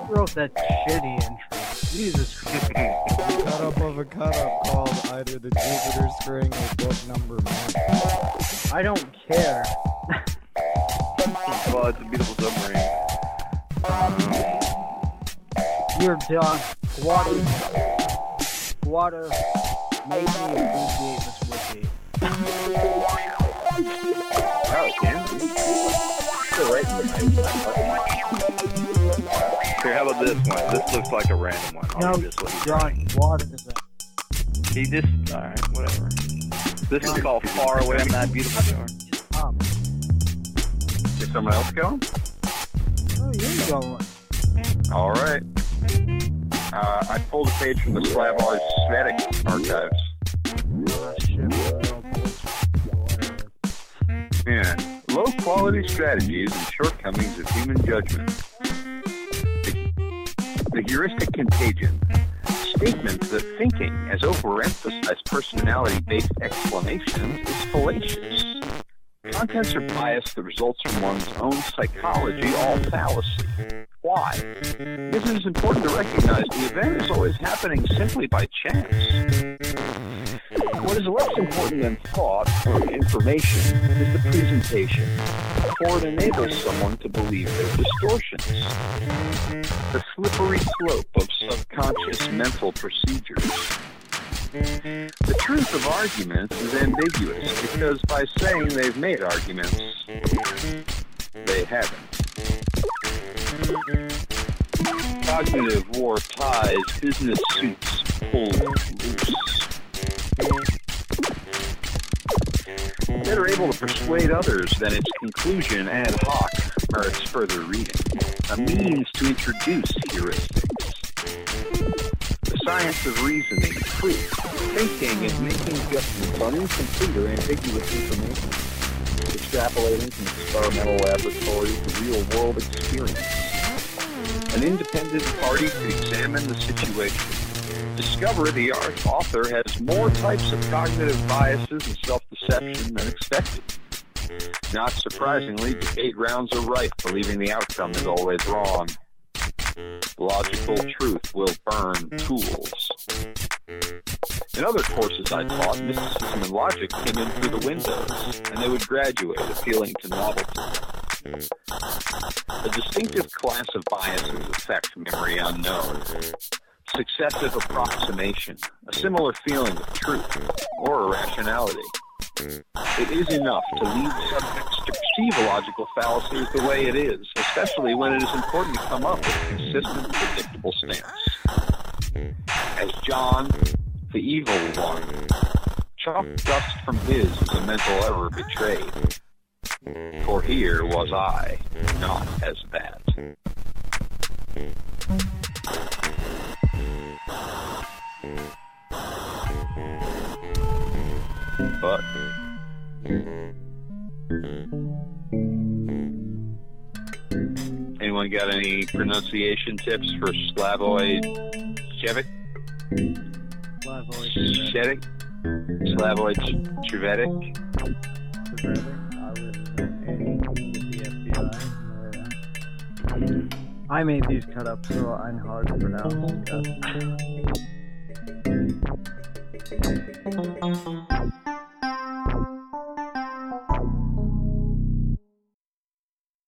wrote that shitty intro? Jesus Christ. Cut up of a cut up called either the Jupiter String or Book Number 1. I don't care. Well, it's a beautiful submarine. You're done. Water. Maybe appreciate this wiki. Oh, damn. Still right in the Here, how about this one? This looks like a random one. No, John, water is that. He just, alright, whatever. This is called Far Away on That Beautiful Shore. Is someone else going? Oh, you're going. All right. I pulled a page from the Slavoj Zvezda archives. Yeah. Low-quality strategies and shortcomings of human judgment. The heuristic contagion. Statement that thinking has overemphasized personality-based explanations is fallacious. Contents are biased that results from one's own psychology, all fallacy. Why? Because it is important to recognize the event is always happening simply by chance. What is less important than thought or information is the presentation, for it enables someone to believe their distortions. The slippery slope of subconscious mental procedures. The truth of arguments is ambiguous because by saying they've made arguments, they haven't. Cognitive war ties business suits pulled loose. Better able to persuade others than its conclusion ad hoc merits further reading. A means to introduce heuristics. The science of reasoning, proof, thinking, and making judgments on incomplete or ambiguous information. Extrapolating from experimental laboratories to real-world experience. An independent party to examine the situation. Discover the author has more types of cognitive biases and self-deception than expected. Not surprisingly, debate rounds are rife, believing the outcome is always wrong. Logical truth will burn tools. In other courses I taught, mysticism and logic came in through the windows, and they would graduate, appealing to novelty. A distinctive class of biases affect memory unknown. Successive approximation, a similar feeling of truth, or irrationality. It is enough to lead subjects to perceive a logical fallacy as the way it is, especially when it is important to come up with a consistent, predictable stance. As John, the evil one, chalked dust from his as a mental error betrayed. For here was I, not as that. But anyone got any pronunciation tips for Slavoj Zvezda? Slavoj Zvezda? I made these cut ups, so I'm hard to pronounce.